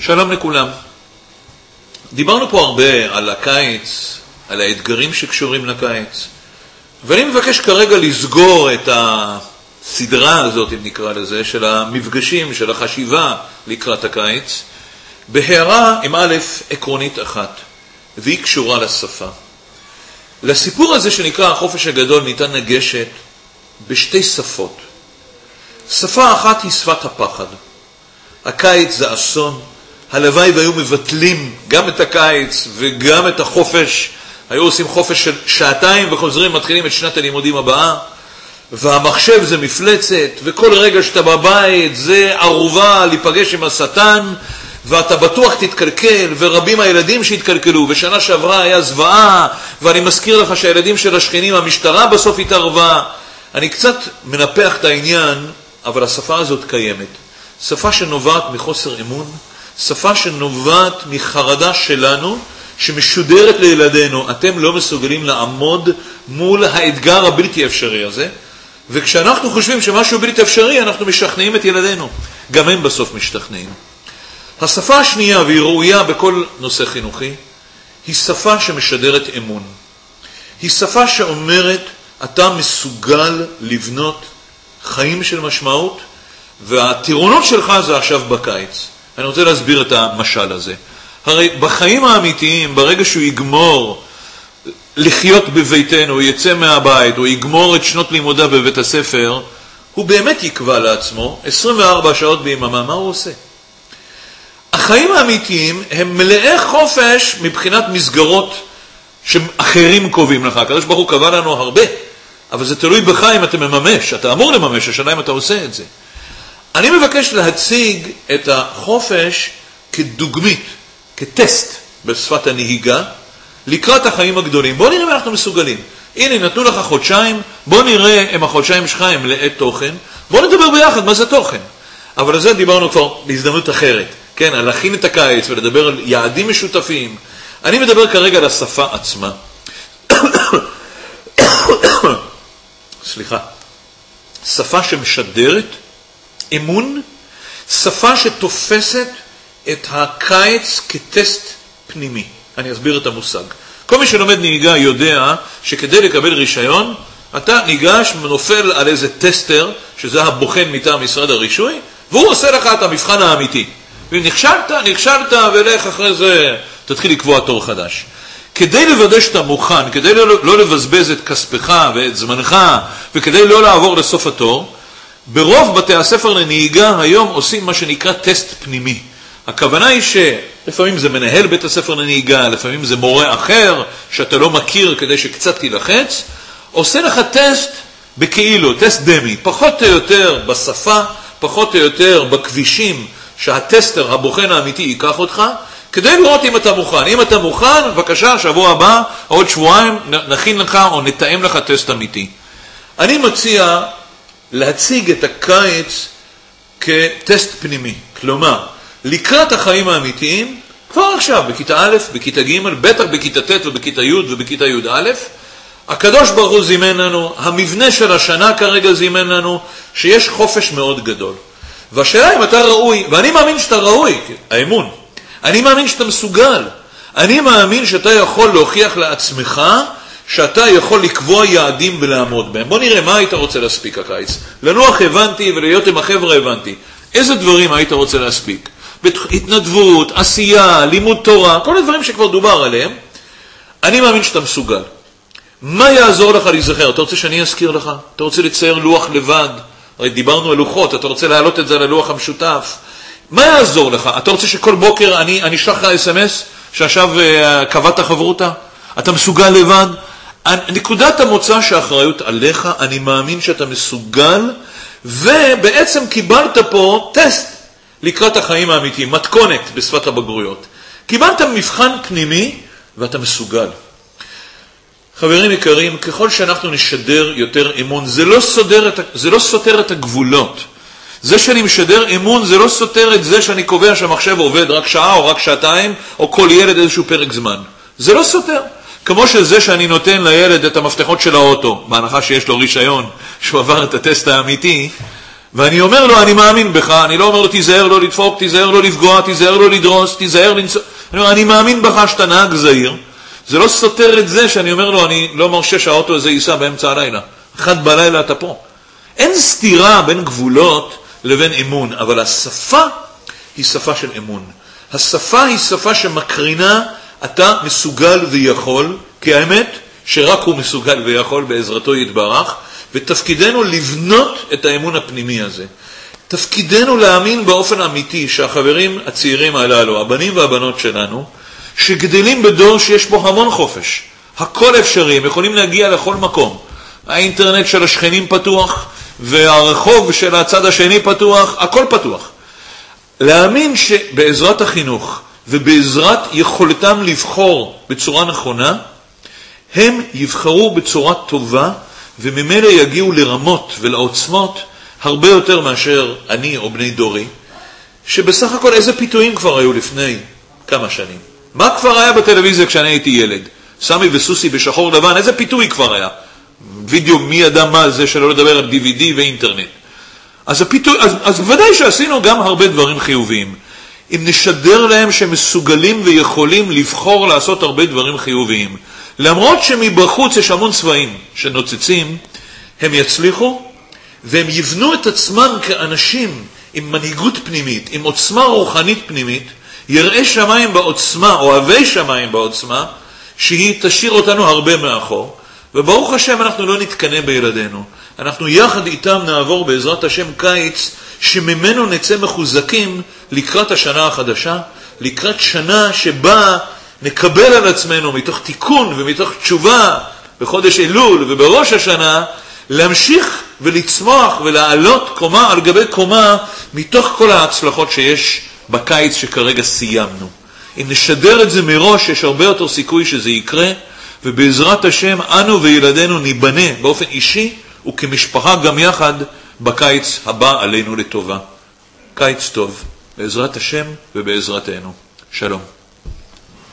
שלום לכולם. דיברנו פה הרבה על הקיץ, על האתגרים שקשורים לקיץ, ואני מבקש כרגע לסגור את הסדרה הזאת, אם נקרא לזה, של המפגשים, של החשיבה לקראת הקיץ, בהערה עם א' עקרונית אחת, והיא קשורה לשפה. לסיפור הזה שנקרא החופש הגדול ניתן לגשת בשתי שפות. שפה אחת היא שפת הפחד. הקיץ זה אסון, הלוואי והיו מבטלים גם את הקיץ וגם את החופש, היו עושים חופש של שעתיים וחוזרים, מתחילים את שנת הלימודים הבאה, והמחשב זה מפלצת, וכל רגע שאתה בבית זה ערובה להיפגש עם השטן, ואתה בטוח תתקלקל, ורבים הילדים שהתקלקלו, ושנה שעברה היה זוועה, ואני מזכיר לך שהילדים של השכנים, המשטרה בסוף התערבה. אני קצת מנפח את העניין, אבל השפה הזאת קיימת. שפה שנובעת מחוסר אמון, שפה שנובעת מחרדה שלנו, שמשודרת לילדינו. אתם לא מסוגלים לעמוד מול האתגר הבלתי אפשרי הזה, וכשאנחנו חושבים שמשהו בלתי אפשרי, אנחנו משכנעים את ילדינו. גם הם בסוף משתכנעים. השפה השנייה, והיא ראויה בכל נושא חינוכי, היא שפה שמשדרת אמון. היא שפה שאומרת, אתה מסוגל לבנות חיים של משמעות, והטירונות שלך זה עכשיו בקיץ. אני רוצה להסביר את המשל הזה. הרי בחיים האמיתיים, ברגע שהוא יגמור לחיות בביתנו, הוא יצא מהבית, הוא יגמור את שנות לימודיו בבית הספר, הוא באמת יקבע לעצמו 24 שעות ביממה, מה הוא עושה? החיים האמיתיים הם מלאי חופש מבחינת מסגרות שאחרים קובעים לך. הקדוש ברוך הוא קבע לנו הרבה, אבל זה תלוי בך אם אתה מממש, אתה אמור לממש, השאלה אם אתה עושה את זה. אני מבקש להציג את החופש כדוגמית, כטסט בשפת הנהיגה, לקראת החיים הגדולים. בוא נראה מה אנחנו מסוגלים. הנה, נתנו לך חודשיים, בוא נראה אם החודשיים שלך הם מלאי תוכן, בוא נדבר ביחד מה זה תוכן. אבל על זה דיברנו כבר בהזדמנות אחרת. כן, על להכין את הקיץ ולדבר על יעדים משותפים. אני מדבר כרגע על השפה עצמה. סליחה. שפה שמשדרת אמון, שפה שתופסת את הקיץ כטסט פנימי. אני אסביר את המושג. כל מי שלומד נהיגה יודע שכדי לקבל רישיון, אתה ניגש ונופל על איזה טסטר, שזה הבוחן מטעם משרד הרישוי, והוא עושה לך את המבחן האמיתי. ואם נכשלת, ולך אחרי זה תתחיל לקבוע תור חדש. כדי לוודא שאתה מוכן, כדי לא לבזבז את כספך ואת זמנך, וכדי לא לעבור לסוף התור, ברוב בתי הספר לנהיגה היום עושים מה שנקרא טסט פנימי. הכוונה היא שלפעמים זה מנהל בית הספר לנהיגה, לפעמים זה מורה אחר שאתה לא מכיר כדי שקצת תלחץ, עושה לך טסט בכאילו, טסט דמי, פחות או יותר בשפה, פחות או יותר בכבישים, שהטסטר, הבוחן האמיתי, ייקח אותך, כדי לראות אם אתה מוכן. אם אתה מוכן, בבקשה, שבוע הבא, עוד שבועיים, נכין לך או נתאם לך טסט אמיתי. אני מציע להציג את הקיץ כטסט פנימי. כלומר, לקראת החיים האמיתיים, כבר עכשיו, בכיתה א', בכיתה ג', בטח בכיתה ט' ובכיתה י' ובכיתה י' א', הקדוש ברוך הוא זימן לנו, המבנה של השנה כרגע זימן לנו, שיש חופש מאוד גדול. והשאלה אם אתה ראוי, ואני מאמין שאתה ראוי, האמון. אני מאמין שאתה מסוגל. אני מאמין שאתה יכול להוכיח לעצמך, שאתה יכול לקבוע יעדים ולעמוד בהם. בוא נראה מה היית רוצה להספיק הקיץ. לנוח הבנתי ולהיות עם החבר'ה הבנתי. איזה דברים היית רוצה להספיק? התנדבות, עשייה, לימוד תורה, כל הדברים שכבר דובר עליהם. אני מאמין שאתה מסוגל. מה יעזור לך להיזכר? אתה רוצה שאני אזכיר לך? אתה רוצה לצייר לוח לבד? הרי דיברנו על לוחות, אתה רוצה להעלות את זה ללוח המשותף. מה יעזור לך? אתה רוצה שכל בוקר אני אשלח לך SMS שעכשיו קבעת חברותה? אתה מסוגל לבד? נקודת המוצא שהאחריות עליך, אני מאמין שאתה מסוגל, ובעצם קיבלת פה טסט לקראת החיים האמיתיים, מתכונת בשפת הבגרויות. קיבלת מבחן פנימי ואתה מסוגל. חברים יקרים, ככל שאנחנו נשדר יותר אמון, זה לא סותר את הגבולות. זה שאני משדר אמון, זה לא סותר את זה שאני קובע שהמחשב עובד רק שעה או רק שעתיים, או כל ילד איזשהו פרק זמן. זה לא סותר. כמו שזה שאני נותן לילד את המפתחות של האוטו, בהנחה שיש לו רישיון, שהוא עבר את הטסט האמיתי, ואני אומר לו, אני מאמין בך, אני לא אומר לו, תיזהר לא לדפוק, תיזהר לא לפגוע, תיזהר לא לדרוס, תיזהר לנסוע. אני אומר, אני מאמין בך שאתה נהג זהיר. זה לא סותר את זה שאני אומר לו, אני לא מרשה שהאוטו הזה ייסע באמצע הלילה. 1 בלילה אתה פה. אין סתירה בין גבולות לבין אמון, אבל השפה היא שפה של אמון. השפה היא שפה שמקרינה, אתה מסוגל ויכול, כי האמת שרק הוא מסוגל ויכול בעזרתו יתברך, ותפקידנו לבנות את האמון הפנימי הזה. תפקידנו להאמין באופן אמיתי שהחברים הצעירים הללו, הבנים והבנות שלנו, שגדלים בדור שיש בו המון חופש, הכל אפשרי, הם יכולים להגיע לכל מקום. האינטרנט של השכנים פתוח, והרחוב של הצד השני פתוח, הכל פתוח. להאמין שבעזרת החינוך ובעזרת יכולתם לבחור בצורה נכונה, הם יבחרו בצורה טובה, וממילא יגיעו לרמות ולעוצמות הרבה יותר מאשר אני או בני דורי, שבסך הכל איזה פיתויים כבר היו לפני כמה שנים. מה כבר היה בטלוויזיה כשאני הייתי ילד? סמי וסוסי בשחור לבן, איזה פיתוי כבר היה? וידאו מי ידע מה זה, שלא לדבר על DVD ואינטרנט. אז בוודאי שעשינו גם הרבה דברים חיוביים. אם נשדר להם שמסוגלים ויכולים לבחור לעשות הרבה דברים חיוביים, למרות שמבחוץ יש המון צבעים שנוצצים, הם יצליחו, והם יבנו את עצמם כאנשים עם מנהיגות פנימית, עם עוצמה רוחנית פנימית, יראי שמיים בעוצמה, אוהבי שמיים בעוצמה, שהיא תשאיר אותנו הרבה מאחור. וברוך השם אנחנו לא נתקנה בילדינו. אנחנו יחד איתם נעבור בעזרת השם קיץ, שממנו נצא מחוזקים לקראת השנה החדשה, לקראת שנה שבה נקבל על עצמנו מתוך תיקון ומתוך תשובה בחודש אלול ובראש השנה, להמשיך ולצמוח ולעלות קומה על גבי קומה מתוך כל ההצלחות שיש בקיץ שכרגע סיימנו. אם נשדר את זה מראש, יש הרבה יותר סיכוי שזה יקרה, ובעזרת השם אנו וילדינו ניבנה באופן אישי וכמשפחה גם יחד בקיץ הבא עלינו לטובה. קיץ טוב, בעזרת השם ובעזרתנו. שלום.